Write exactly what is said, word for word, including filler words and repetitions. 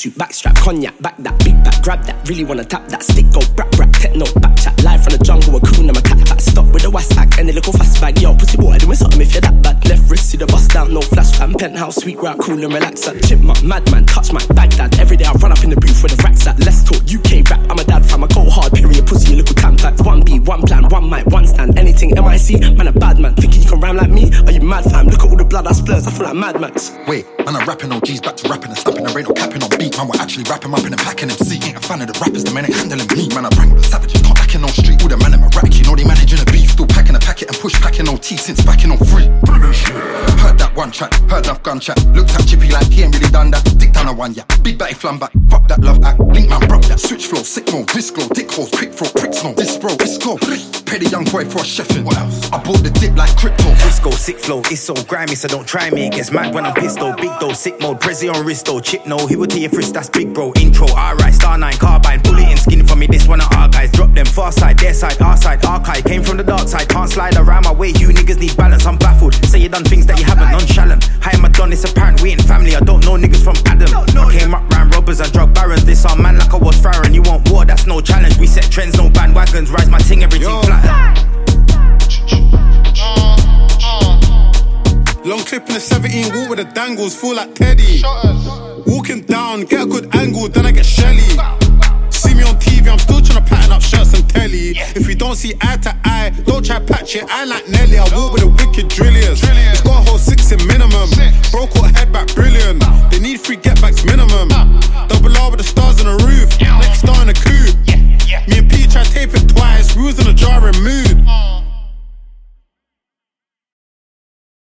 tracksuit, backstrap, cognac, back that, big back, grab that. Really wanna tap that, stick go, brap, brap, techno, back chat. Live from the jungle, a coon, I'm a cat, cat. Stop with the wass act and the little fast bag. Yo, pussy boy, doing something if you're that bad. Left wrist, see the bust down, no flash fam. Penthouse, sweet route, cool and relax. That chipmunk, madman, touch my Baghdad. Every day I run up in the booth where the racks at. Let's talk U K rap, I'm a dad fam. I go hard, period, pussy, you little tampax. One B, one plan, one mic, one stand. Anything M I C, man a bad man. Thinking you can rhyme like me? Are you mad fam? Look at all the blood I splurs, I feel like Mad Max. Wait, man, I'm rapping on G's, back to rapping and snapping. There ain't no capping on beat, man, we're actually rapping up in and packing M C. Ain't a fan of the rappers, the men ain't handling me. Man, I bring with the savages, can't act on street. All the man in my rack, you know they managing a beef. Still packing a packet and push packing on T since backing on free. Heard that one track, heard enough gun chat. Looked at Chippy like he ain't really done that. Dick down a one, yeah. Big batty flam back, fuck that love act. Link man broke that switch flow, sick mode, disc glow, dick holes, quick throw, prick snow. This bro, this go. Pay the young boy for a chefin'. What else? I bought the dip like crypto. Frisco, sick flow, it's so grimy, so don't try me. It gets mad when I'm pissed though, big though, sick mode, Prezi on wristo, chip no, he will tell your frisk, that's big bro. Intro, alright, star nine, carbine, bullet and skin for me. This one of our guys, drop them far side, their side, our side, archive. Came from the dark side, can't slide around my way. You niggas need balance, I'm baffled. Say you done things that you haven't, nonchalant. How am I done? It's apparent we ain't family. I don't know niggas from Adam. I came up round robbers and drug barons. This our man like I was Farron. You want war? That's no challenge. We set trends, no bandwagons. Rise my ting, everything flat. Long clip in the seventeen, walk with the dangles, feel like Teddy. Walking down, get a good angle, then I get Shelly. See me on T V, I'm still trying to pattern up shirts and telly. If you don't see eye to eye, don't try patch it, I like Nelly. I walk with the wicked drilliers. It's got